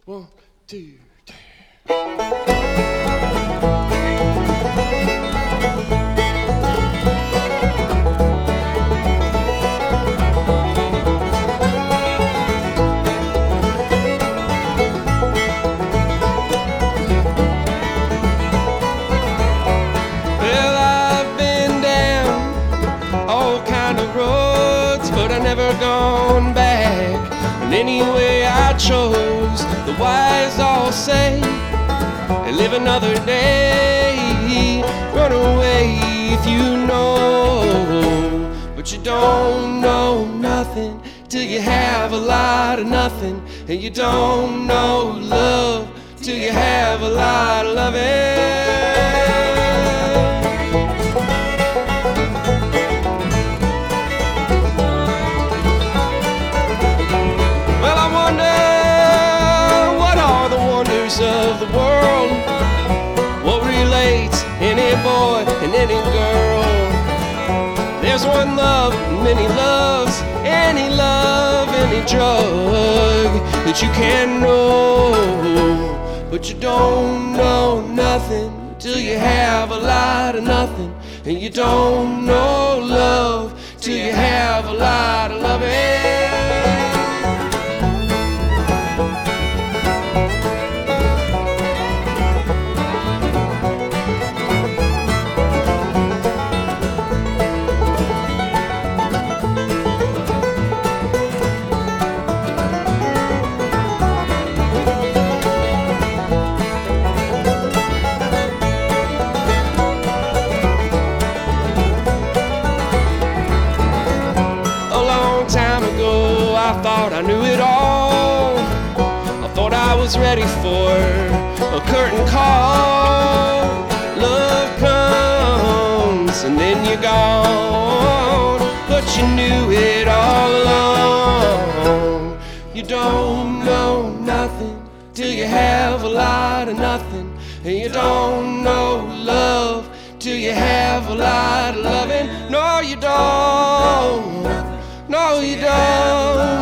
1, 2, 3. Well, I've been down all kind of roads, but I never gone back. And anyway I chose, the wise all say, and live another day. Run away if you know, but you don't know nothing till you have a lot of nothing. And you don't know love till you have a lot of loving. Of the world, what relates any boy and any girl? There's one love, many loves, any love, any drug that you can know, but you don't know nothing till you have a lot of nothing. And you don't know love till you have a lot of loving. I thought I knew it all. I thought I was ready for a curtain call. Love comes and then you're gone, but you knew it all along. You don't know nothing till you have a lot of nothing. And you don't know love till you have a lot of loving. No, you don't. No, you don't.